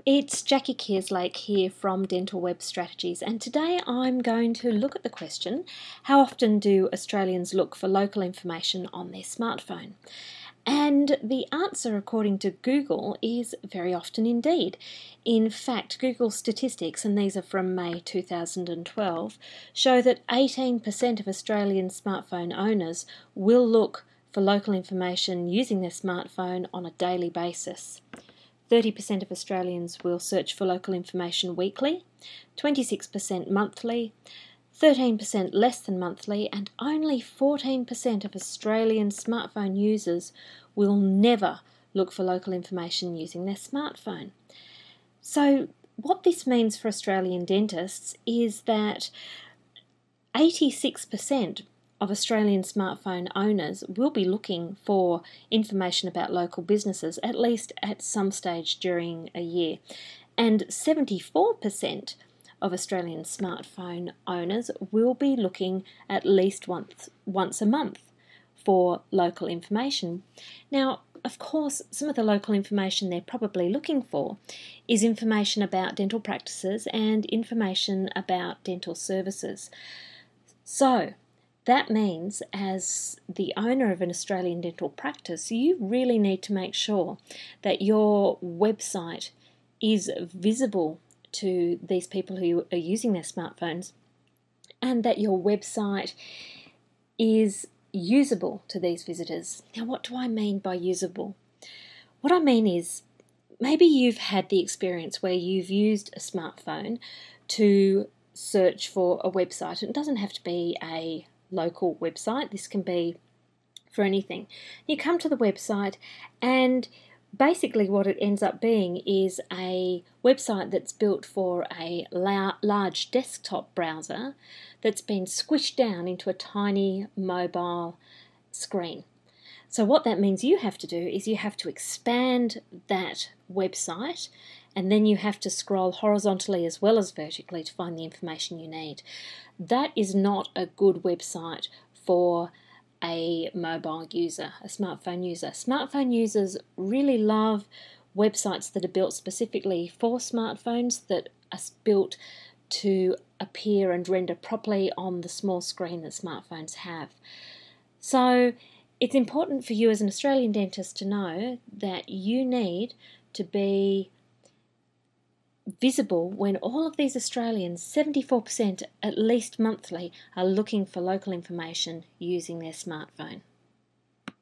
It's Jackie Kerslake here from Dental Web Strategies, and today I'm going to look at the question, how often do Australians look for local information on their smartphone? And the answer, according to Google, is very often indeed. In fact, Google statistics, and these are from May 2012, show that 18% of Australian smartphone owners will look for local information using their smartphone on a daily basis. 30% of Australians will search for local information weekly, 26% monthly, 13% less than monthly, and only 14% of Australian smartphone users will never look for local information using their smartphone. So what this means for Australian dentists is that 86% of Australian smartphone owners will be looking for information about local businesses, at least at some stage during a year. And 74% of Australian smartphone owners will be looking at least once a month for local information. Now, of course, some of the local information they're probably looking for is information about dental practices and information about dental services. So, that means, as the owner of an Australian dental practice, you really need to make sure that your website is visible to these people who are using their smartphones, and that your website is usable to these visitors. Now, what do I mean by usable? What I mean is, maybe you've had the experience where you've used a smartphone to search for a website. It doesn't have to be a local website. This can be for anything. You come to the website, and basically what it ends up being is a website that's built for a large desktop browser that's been squished down into a tiny mobile screen. So what that means you have to do is you have to expand that website, and then you have to scroll horizontally as well as vertically to find the information you need. That is not a good website for a mobile user, a smartphone user. Smartphone users really love websites that are built specifically for smartphones, that are built to appear and render properly on the small screen that smartphones have. So it's important for you as an Australian dentist to know that you need to be visible when all of these Australians, 74% at least monthly, are looking for local information using their smartphone.